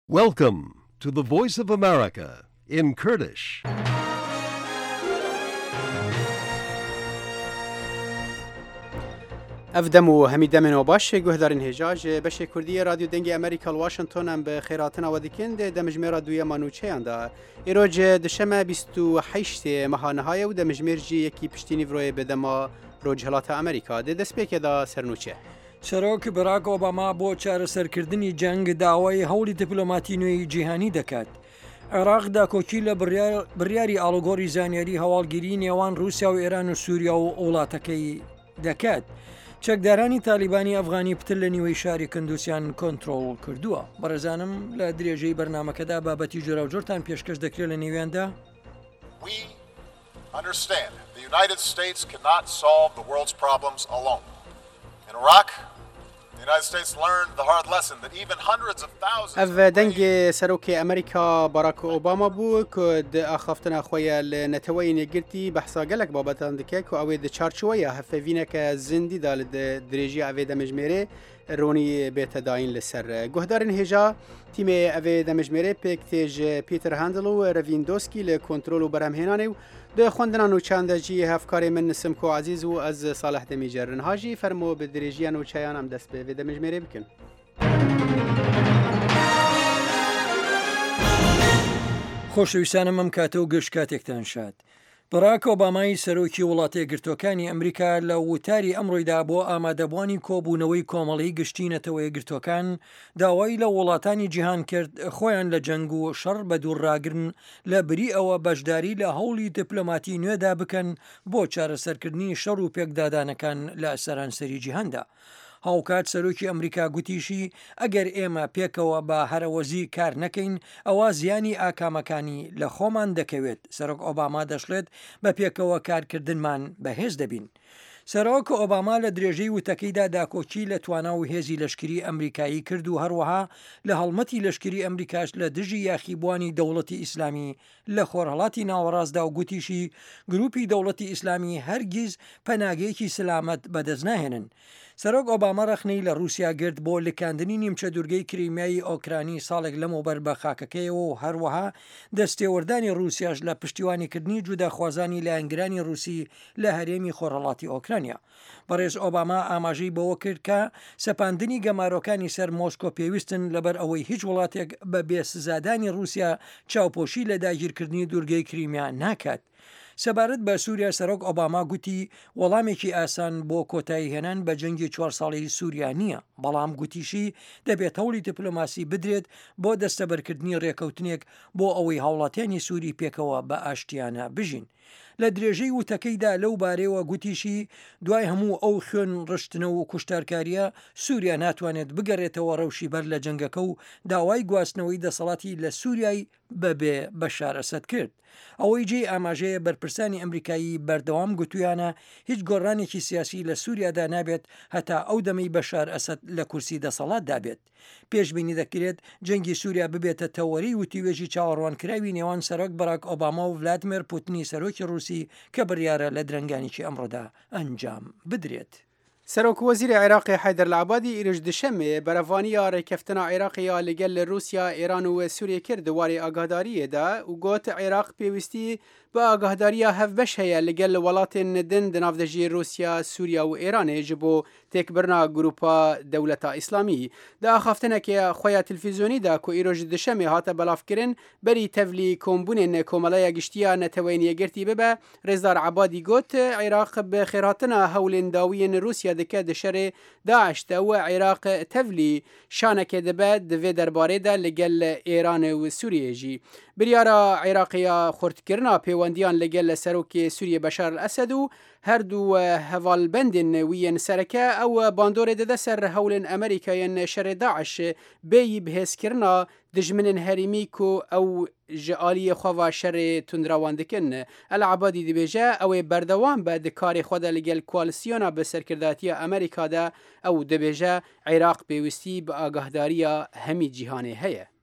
Welcome to the Voice of America in Kurdish. افدمو همیدمن و باش گهدارین هجاج بش کردی رادیو دنگ امریکا واشنطن ام به خیراتنا و دکند دمجمر دوی مانوچه اندا ایروج دشمه 28 ماهانهای و دمجمر جی یکی پشتینی وروی بدما روج هلات امریکا ده دسپیک دا سرنوچه سەرۆک براک ئۆباما بۆ چارەسەرکردنی جەنگ داوای هەوڵی دیپلۆماتی نوێی جیهانی دەکات. عێراق داکۆکی لە بڕیاری ئاڵۆگۆری زانیاری هەواڵگیری نێوان رووسیا و ئێران و سووریا و وڵاتەکەی دەکات. چەکدارانی تالیبانی ئەفغانی پتر لە نیوەی شاری کندوسیان کۆنتترۆل کردووە. بەڕێزانم لە درێژەی بەرنمەکەدا بابەتی جۆراوجۆرتان پێشکەش دەکرێت لە نێویاندا. We understand the United States cannot solve the world's problems alone. In Iraq, the United States learned the hard lesson that even hundreds of thousands اف دنگ سروک امریکا باراک اوباما بو که د اخافتنا خویا لنتوی نگرتی بحثا گلک بابتان دکه که اوی د چارچویا هفوینه که زندی دال د دریجی اوی دمجمره رونی بیت داین لسر گهدارن هجا تیم اوی دمجمره پکتیج پیتر هاندل و رویندوسکی لکنترول و برهمهنانه ده خوندنان و چاندجی هفکاری من نسم کو عزیز و از صالح دمیجرن هاجی فرمو به دریجیان و چایان هم دست به دمجمره بکن. خۆشەویستانم ئەم کاتە و گەشت کاتێکتان شاد. بەراک ئۆبامای سەرۆکی وڵاتە یەکگرتوەکانی ئەمریکا لە وتاری ئەمڕۆیدا بۆ ئامادەبوانی کۆبوونەوەی کۆمەڵی گشتینەتەوە یەکگرتوەکان داوای لە وڵاتانی جیهان کرد خۆیان لە جەنگ و شەڕ بە دوورڕاگرن لە بری ئەوە بەشداری لە هەوڵی دیپلۆماتی نوێدا بکەن بۆ چارەسەرکردنی شەڕ و پێکدادانەکان لە سەرانسەری جیهاندا. هاوکات سەرۆکی ئەمریکا گوتیشی ئەگەر ئێمە پێکەوە بە هەرەوەزی کار نەکەین ئەوە زیانی ئاکامەکانی لە خۆمان دەکەوێت. سەرۆک ئۆباما دەشڵێت بە پێکەوە کارکردنمان بەهێز دەبین. سەرۆک ئۆباما لە درێژەی وتەکەیدا داکۆکی لە توانا و هێزی لەشکری ئەمریکایی کرد و هەروەها لە هەڵمەتی لەشکری ئەمریکاش لە دژی یاخیبوانی دەوڵەتی ئیسلامی لە خۆرهەڵاتی ناوەڕاستدا و گوتیشی گروپی دەوڵەتی ئیسلامی هەرگیز پەناگەیەکی سلامەت بەدەست ناهێنن. سەرۆک ئۆباما ڕەخنەی لە رووسیا گرت بۆ لکاندنی نیمچە دوورگەی کریمیایی ئۆکرانی ساڵێک لەمەوبەر بە خاکەکەیەوە و هەروەها دەستێوەردانی رووسیاش لە پشتیوانیکردنی جوداخوازانی لایەنگرانی رووسی لە هەرێمی خۆرهەڵاتی ئۆکرانیا. بەڕێز ئۆباما ئاماژەی بەوە کرد کە سەپاندنی گەمارۆکانی سەر مۆسکۆ پێویستن لەبەر ئەوەی هیچ وڵاتێک بە بێسزادانی رووسیا چاوپۆشی لە داگیرکردنی دوورگەی کریمیا ناکات. سەبارەت بە سووریا سەرۆک ئۆباما گوتی وەڵامێکی ئاسان بۆ کۆتایی هێنان بە جەنگی 4 ساڵی سووریا نییە، بەڵام گوتیشی دەبێت هەوڵی دیپلۆماسی بدرێت بۆ دەستەبەرکردنی ڕێکەوتنێک بۆ ئەوەی هاوڵاتیانی سووری پێکەوە بە ئاشتیانە بژین. لە درێژەی وتەکەیدا لەو بارەوە گوتیشی دوای هەموو ئەو خوێن ڕشتنەوە و کوشتارکاریە سووریا ناتوانێت بگەڕێتەوە ڕەوشی بەر لە جەنگەکە و داوای گواستنەوەی دەسەڵاتی لە سووریای بەبێ بەشار ئەسەد کرد. ئەوەی جێ ئاماژەیە بەرپرسانی ئەمریکایی بەردەوام گوتویانە هیچ گۆڕانێکی سیاسی لە سووریادا نابێت هەتا ئەو دەمەی بەشار ئەسەد لە کورسی دەسەڵات دابێت. پێشبینی دەکرێت جەنگی سووریا ببێتە تەوەری وتیوێژی چاوەڕوانکراوی نێوان سەرۆک باراک ئۆباما و ڤلادیمیر پوتینی سەرۆکی رووسی کە بڕیارە لە درەنگانێکی ئەمڕۆدا ئەنجام بدرێت. سەرۆک وەزیری عێراقی حەیدەر العەبادی ئیرۆژ دشەمێ بەرەڤانیە ڕێکەفتنا عێراقیە لەگەل لە رووسیا ئێران و سووریە کرد وارێ ئاگاداریەدا و گوت عێراق پێویستی بە ئاگاداریە هەڤبەش هەیە لەگەل لە وڵاتên ندن di navdejiyê رووسیا سووریا و ئێرانê ji bo têkbirina grupa dewleta îslamî. Di axaftinekê xweya televîzyonî ku îroj dişemê hate belavkirin berî tevlî kombûnên komeleya giştiya netewên yekgirtî bibe, Rêzdar Ebadî got Iraq bi xêrhatina hewlên dawiyên Roosya dike di şerê Daeş de û Iraq tevlî şanekê dibe di vê derbarê de ligel Îranê û Sûriyê jî. Biryara Iraqîya xurtkirina pêwendiyan ligel li serokê Sûriyê Beşar el-Esed û her du hevalbendên wî yên sereke ew bandorê dide ser hewlên Amerîkayên şerê Daeş bêyî bihêzkirina dijminên herîmî ku ew ji aliyê xwe şerê tundrawan dikin. El-Ebadî dibêje ew ê berdewam be di karê xwe de ligel koalîsyona bi serkirdatiya Amerîka de ew dibêje Iraq pêwîstî bi agahdariya hemî cîhanê heye.